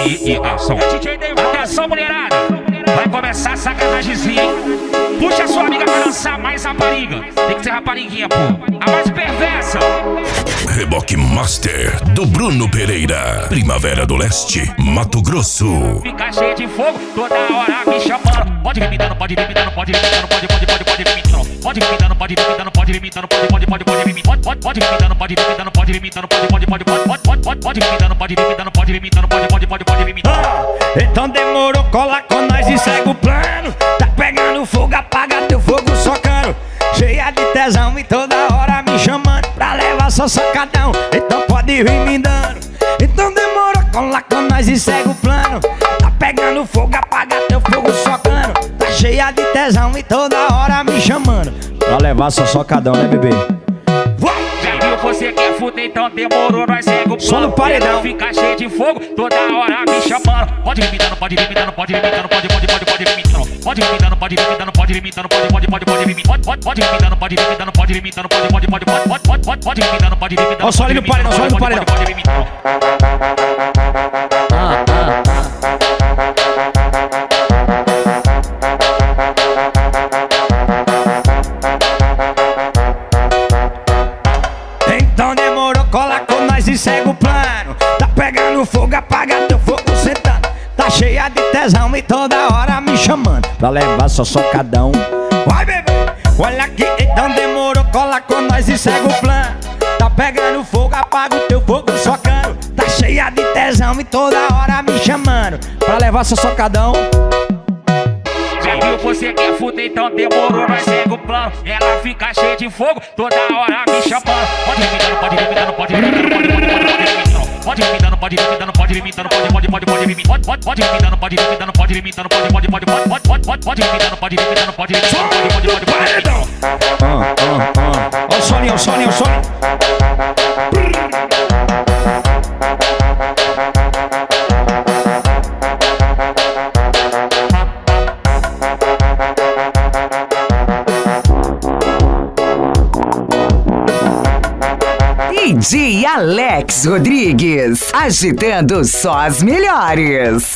e ação. Atenção, mulherada, vai começar a sacanagemzinha, hein? Puxa a sua amiga pra dançar mais rapariga. Tem que ser rapariguinha, pô, a mais perversa. Reboque Master do Bruno Pereira, Primavera do Leste, Mato Grosso. Fica cheio de fogo, toda hora me chamando. Pode vir me dando, pode vir me dando, pode vir me dando, pode vir me dando. Pode vir me dando, pode vir me dando, pode vir me dando, pode vir me dando, pode vir me dando, pode vir me dando, pode vir me dando, pode vir me dando, pode vir me dando, pode vir me dando, pode vir me dando. Então demorou, cola com nós e segue o plano. Tá pegando fogo, apaga teu fogo socando. Cheia de tesão e toda hora me chamando pra levar só socadão. Então pode vir me dando. Então demorou, cola com nós e segue o plano. Tá pegando fogo, apaga teu fogo socando. Tá cheia de tesão e toda hora me chamando pra levar só socadão, né, bebê? Já viu, você quer fuder, então demorou, nós segue o plano. Só no paredão. Fica cheio de fogo, toda hora me chamando. Pode vir me dando, pode vir me dando, pode vir me dando, pode vir me dando. Pode vir me dando, pode vir me dando, pode vir me dando, pode vir me dando, pode vir me dando, pode vir me dando, pode vir me dando, pode vir me dando, pode vir me dando. Ó, só ali no paredão, só ali no paredão. Então demorou, cola com nós e segue o plano. Tá pegando fogo, apaga teu fogo sentando. Tá cheia de tesão e toda hora me chamando pra levar só socadão. Vai, bebê, olha aqui. Então demorou, cola com nós e segue o plano. Tá pegando fogo, apaga o teu fogo socando. Tá cheia de tesão e toda hora me chamando pra levar só socadão. Já viu, você quer fuder, então demorou, nós segue o plano. Ela fica cheia de fogo, toda hora me chamando. Pode vir me dando, pode vir me dando, pode vir me dando, pode vir me dando, pode vir me dando, pode vir me dando, pode vir me dando, pode vir me dando, pode vir me dando, pode vir me dando, pode vir me dando, pode vir me dando, pode vir me dando, pode vir me dando. Ó o solinho, ó o solinho, ó o solinho. DJ Alex Rodrigues, agitando só as melhores.